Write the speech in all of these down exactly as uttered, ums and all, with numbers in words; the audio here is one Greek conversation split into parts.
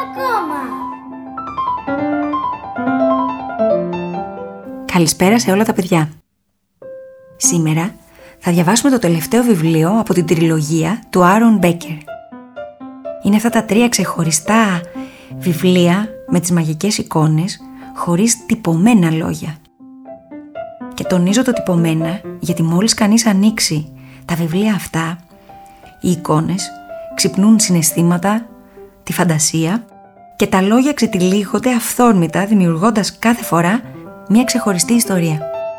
ακόμα. Καλησπέρα σε όλα τα παιδιά. Σήμερα θα διαβάσουμε το τελευταίο βιβλίο από την τριλογία του Άρον Μπέκερ. Είναι αυτά τα τρία ξεχωριστά βιβλία με τις μαγικές εικόνες, χωρίς τυπωμένα λόγια. Και τονίζω το τυπωμένα γιατί μόλις κανείς ανοίξει τα βιβλία αυτά, οι εικόνες ξυπνούν συναισθήματα, τη φαντασία και τα λόγια ξετυλίγονται αυθόρμητα, δημιουργώντας κάθε φορά μια ξεχωριστή ιστορία.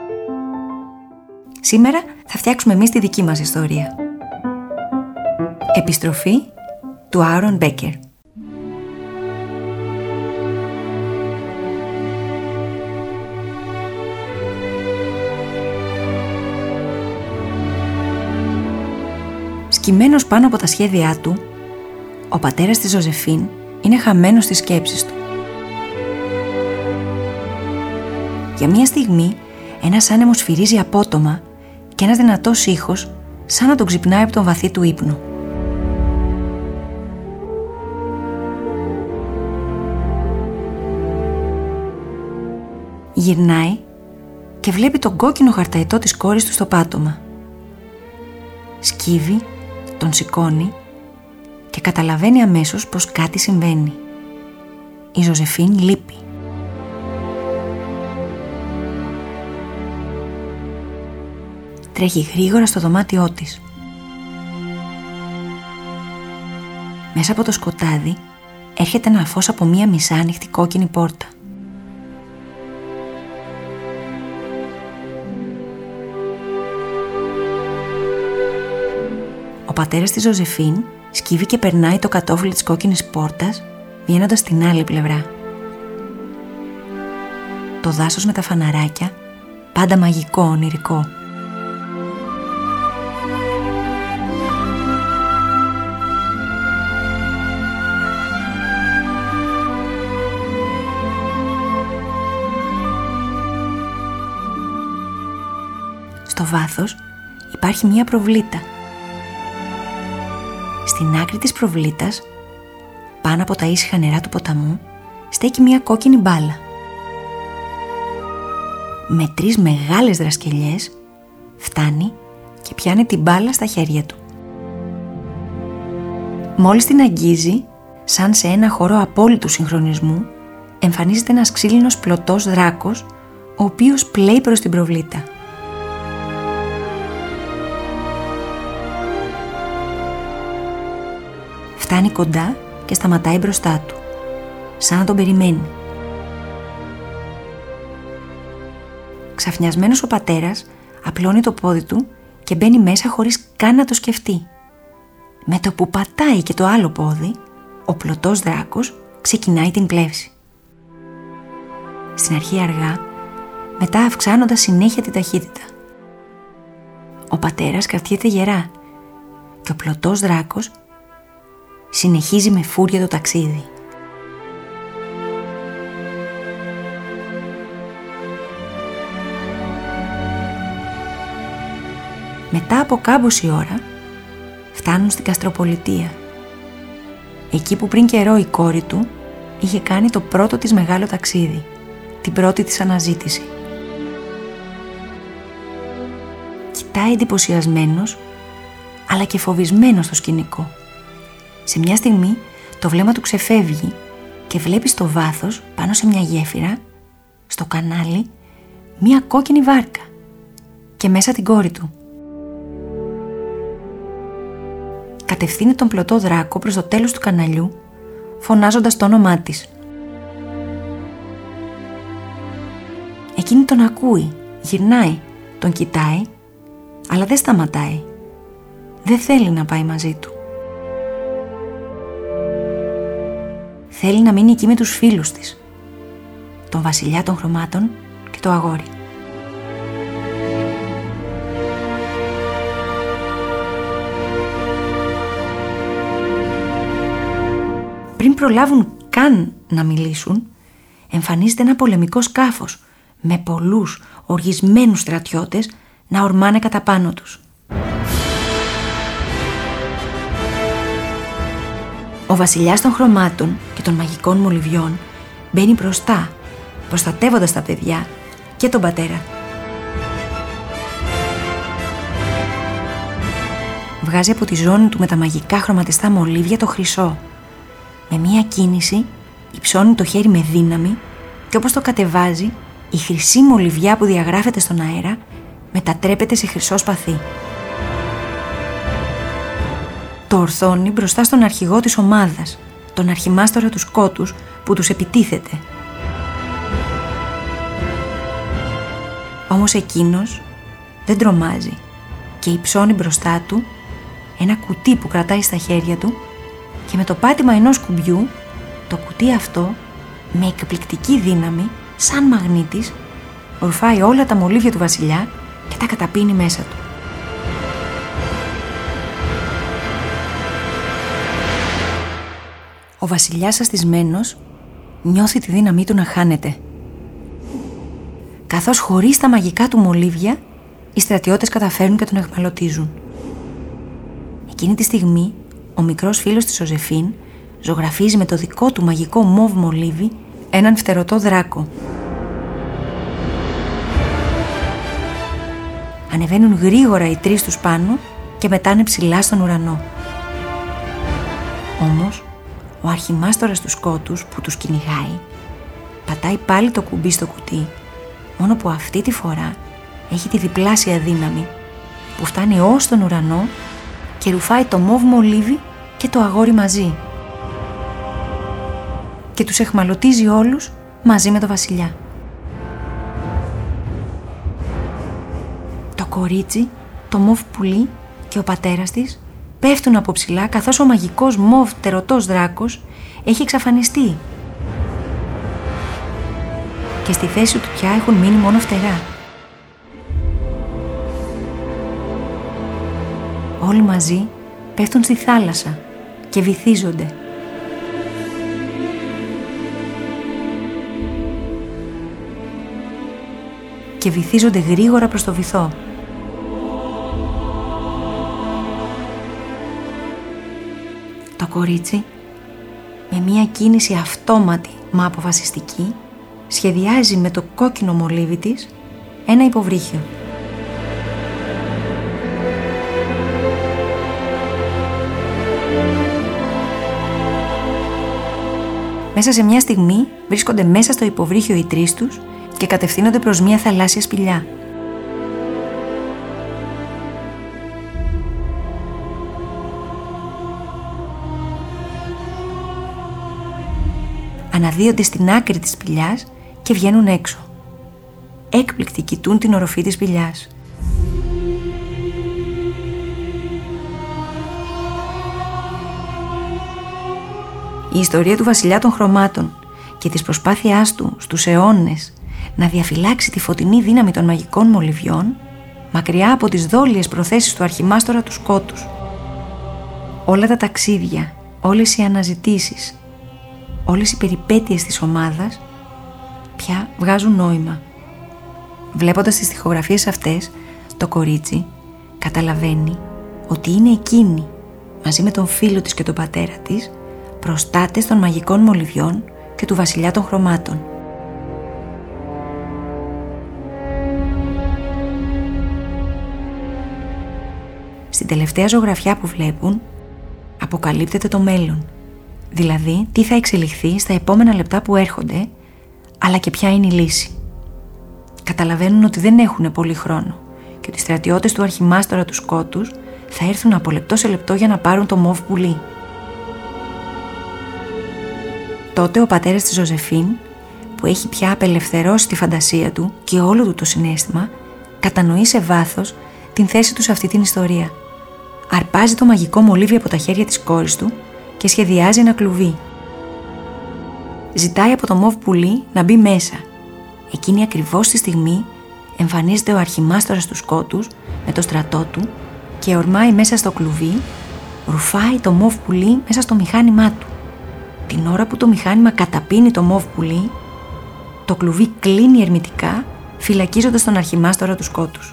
Σήμερα θα φτιάξουμε εμείς τη δική μας ιστορία. Επιστροφή του Άρον Μπέκερ. Σκυμμένος πάνω από τα σχέδιά του, ο πατέρας της Ζωζεφίν είναι χαμένος στις σκέψεις του. Για μία στιγμή ένας άνεμος σφυρίζει απότομα και ένας δυνατός ήχος σαν να τον ξυπνάει από τον βαθύ του ύπνο. Γυρνάει και βλέπει τον κόκκινο χαρταετό της κόρης του στο πάτωμα. Σκύβει, τον σηκώνει και καταλαβαίνει αμέσως πως κάτι συμβαίνει. Η Ζωζεφίν λείπει. Τρέχει γρήγορα στο δωμάτιό της. Μέσα από το σκοτάδι έρχεται ένα φως από μία μισάνοιχτη κόκκινη πόρτα. Ο πατέρας της Ζωζεφίν σκύβει και περνάει το κατόφλι της κόκκινης πόρτας, βγαίνοντας στην άλλη πλευρά. Το δάσος με τα φαναράκια, πάντα μαγικό, ονειρικό. Στο βάθος υπάρχει μία προβλήτα. Στην άκρη της προβλήτας, πάνω από τα ήσυχα νερά του ποταμού, στέκει μία κόκκινη μπάλα. Με τρεις μεγάλες δρασκελιές φτάνει και πιάνει την μπάλα στα χέρια του. Μόλις την αγγίζει, σαν σε ένα χορό απόλυτου συγχρονισμού, εμφανίζεται ένας ξύλινος πλωτός δράκος, ο οποίος πλέει προς την προβλήτα. Φτάνει κοντά και σταματάει μπροστά του, σαν να τον περιμένει. Ξαφνιασμένος ο πατέρας απλώνει το πόδι του και μπαίνει μέσα χωρίς καν να το σκεφτεί. Με το που πατάει και το άλλο πόδι, ο πλωτός δράκος ξεκινάει την πλεύση. Στην αρχή αργά, μετά αυξάνοντας συνέχεια την ταχύτητα. Ο πατέρας κρατιέται γερά και ο πλωτός δράκος συνεχίζει με φούρια το ταξίδι. Μετά από κάμποση ώρα φτάνουν στην Καστροπολιτεία, εκεί που πριν καιρό η κόρη του είχε κάνει το πρώτο της μεγάλο ταξίδι, την πρώτη της αναζήτηση. Κοιτάει εντυπωσιασμένος αλλά και φοβισμένος στο σκηνικό. Σε μια στιγμή το βλέμμα του ξεφεύγει και βλέπει στο βάθος, πάνω σε μια γέφυρα, στο κανάλι, μια κόκκινη βάρκα και μέσα την κόρη του. Κατευθύνει τον πλωτό δράκο προς το τέλος του καναλιού, φωνάζοντας το όνομά της. Εκείνη τον ακούει, γυρνάει, τον κοιτάει, αλλά δεν σταματάει. Δεν θέλει να πάει μαζί του. Θέλει να μείνει εκεί με τους φίλους της, τον βασιλιά των χρωμάτων και το αγόρι. Πριν προλάβουν καν να μιλήσουν, εμφανίζεται ένα πολεμικό σκάφος με πολλούς οργισμένους στρατιώτες να ορμάνε κατά πάνω τους. Ο βασιλιάς των χρωμάτων και των μαγικών μολυβιών μπαίνει μπροστά, προστατεύοντας τα παιδιά και τον πατέρα. Βγάζει από τη ζώνη του με τα μαγικά χρωματιστά μολύβια το χρυσό. Με μία κίνηση υψώνει το χέρι με δύναμη και όπως το κατεβάζει, η χρυσή μολυβιά που διαγράφεται στον αέρα μετατρέπεται σε χρυσό σπαθί. Το ορθώνει μπροστά στον αρχηγό της ομάδας, τον αρχιμάστορα του σκότους που τους επιτίθεται. Όμως εκείνος δεν τρομάζει και υψώνει μπροστά του ένα κουτί που κρατάει στα χέρια του και με το πάτημα ενός κουμπιού το κουτί αυτό με εκπληκτική δύναμη σαν μαγνήτης ορφάει όλα τα μολύβια του βασιλιά και τα καταπίνει μέσα του. Ο βασιλιάς αστισμένος νιώθει τη δύναμή του να χάνεται, καθώς χωρίς τα μαγικά του μολύβια οι στρατιώτες καταφέρουν και τον αιχμαλωτίζουν. Εκείνη τη στιγμή ο μικρός φίλος της Ζωζεφίν ζωγραφίζει με το δικό του μαγικό μοβ μολύβι έναν φτερωτό δράκο. Ανεβαίνουν γρήγορα οι τρεις τους πάνω και μετάνε ψηλά στον ουρανό. Όμως ο αρχιμάστορας του σκότους που τους κυνηγάει πατάει πάλι το κουμπί στο κουτί, μόνο που αυτή τη φορά έχει τη διπλάσια δύναμη που φτάνει ως τον ουρανό και ρουφάει το μοβ μολύβι και το αγόρι μαζί και τους αιχμαλωτίζει όλους μαζί με το βασιλιά. Το κορίτσι, το μοβ πουλί και ο πατέρας της πέφτουν από ψηλά καθώς ο μαγικός μοβ τερωτός δράκος έχει εξαφανιστεί και στη θέση του πια έχουν μείνει μόνο φτερά. Όλοι μαζί πέφτουν στη θάλασσα και βυθίζονται. Και βυθίζονται γρήγορα προς το βυθό. Το κορίτσι, με μία κίνηση αυτόματη μα αποφασιστική, σχεδιάζει με το κόκκινο μολύβι της ένα υποβρύχιο. Μέσα σε μια στιγμή βρίσκονται μέσα στο υποβρύχιο οι τρεις τους και κατευθύνονται προς μια θαλάσσια σπηλιά. Αναδύονται στην άκρη της σπηλιάς και βγαίνουν έξω. Έκπληκτοι κοιτούν την οροφή της σπηλιάς. Η ιστορία του βασιλιά των χρωμάτων και της προσπάθειάς του στους αιώνες να διαφυλάξει τη φωτεινή δύναμη των μαγικών μολυβιών μακριά από τις δόλιες προθέσεις του αρχιμάστορα του σκότους. Όλα τα ταξίδια, όλες οι αναζητήσεις, όλες οι περιπέτειες της ομάδας πια βγάζουν νόημα. Βλέποντας τις στιχογραφίες αυτές, το κορίτσι καταλαβαίνει ότι είναι εκείνη, μαζί με τον φίλο της και τον πατέρα της, προστάτες των μαγικών μολυβιών και του βασιλιά των χρωμάτων. Στην τελευταία ζωγραφιά που βλέπουν, αποκαλύπτεται το μέλλον. Δηλαδή, τι θα εξελιχθεί στα επόμενα λεπτά που έρχονται, αλλά και ποια είναι η λύση. Καταλαβαίνουν ότι δεν έχουν πολύ χρόνο και ότι οι στρατιώτες του αρχιμάστορα του σκότους θα έρθουν από λεπτό σε λεπτό για να πάρουν το μοβ πουλί. Τότε ο πατέρας της Ζωζεφίν, που έχει πια απελευθερώσει τη φαντασία του και όλο του το συναίσθημα, κατανοεί σε βάθος την θέση του σε αυτή την ιστορία. Αρπάζει το μαγικό μολύβι από τα χέρια της κόρης του και σχεδιάζει ένα κλουβί. Ζητάει από το μοβ πουλί να μπει μέσα. Εκείνη ακριβώς τη στιγμή εμφανίζεται ο αρχιμάστορας του σκότους με το στρατό του και ορμάει μέσα στο κλουβί, ρουφάει το μοβ πουλί μέσα στο μηχάνημά του. Την ώρα που το μηχάνημα καταπίνει το μοβ πουλί, το κλουβί κλείνει ερμητικά, φυλακίζοντας τον αρχιμάστορα του σκότους.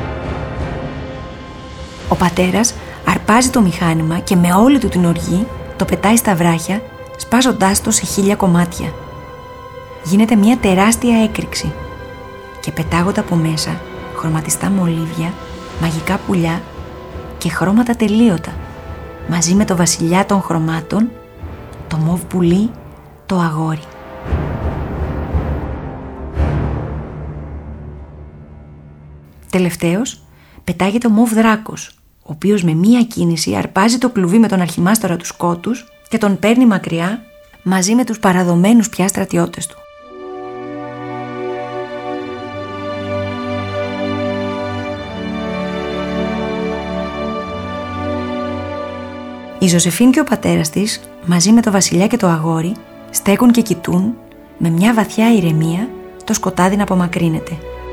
Ο πατέρας αρπάζει το μηχάνημα και με όλη του την οργή το πετάει στα βράχια, σπάζοντάς το σε χίλια κομμάτια. Γίνεται μια τεράστια έκρηξη και πετάγονται από μέσα χρωματιστά μολύβια, μαγικά πουλιά και χρώματα τελείωτα, μαζί με το βασιλιά των χρωμάτων, το μοβ πουλί, το αγόρι. Τελευταίος πετάγεται ο μοβ δράκος, ο οποίος με μία κίνηση αρπάζει το κλουβί με τον αρχιμάστορα του σκότους και τον παίρνει μακριά μαζί με τους παραδομένους πια στρατιώτες του. Η Ζωζεφίν και ο πατέρας της, μαζί με το βασιλιά και το αγόρι, στέκουν και κοιτούν με μια βαθιά ηρεμία το σκοτάδι να απομακρύνεται.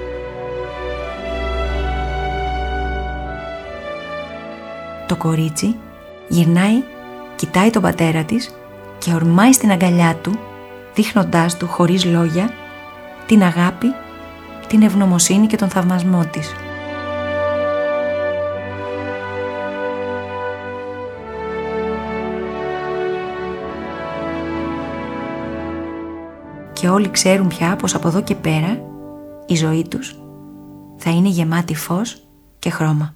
Το κορίτσι γυρνάει, κοιτάει τον πατέρα της και ορμάει στην αγκαλιά του, δείχνοντάς του χωρίς λόγια την αγάπη, την ευγνωμοσύνη και τον θαυμασμό της. Και όλοι ξέρουν πια πως από εδώ και πέρα η ζωή τους θα είναι γεμάτη φως και χρώμα.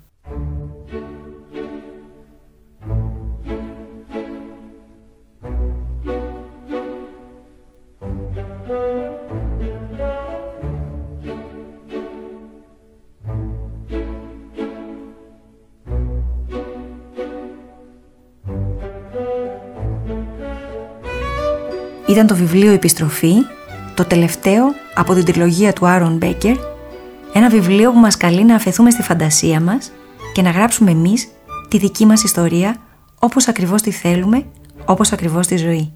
Ήταν το βιβλίο «Επιστροφή», το τελευταίο από την τριλογία του Άρον Μπέκερ, ένα βιβλίο που μας καλεί να αφαιθούμε στη φαντασία μας και να γράψουμε εμείς τη δική μας ιστορία όπως ακριβώς τη θέλουμε, όπως ακριβώς τη ζωή.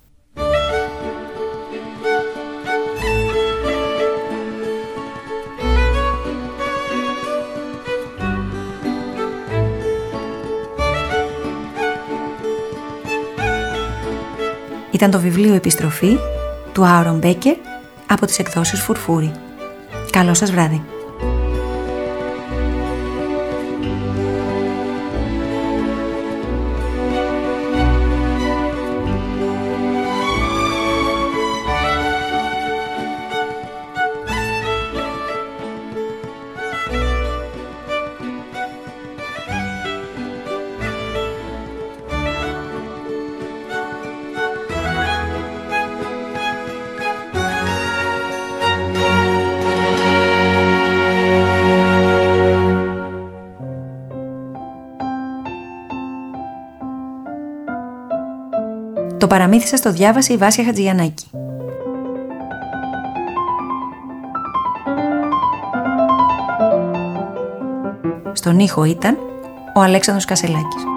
Ήταν το βιβλίο «Επιστροφή» του Άρον Μπέκερ από τις εκδόσεις Φουρφούρη. Καλό σας βράδυ. Το παραμύθι σας το διάβασε η Βάσια Χατζηγιαννάκη. Στον ήχο ήταν ο Αλέξανδρος Κασελάκης.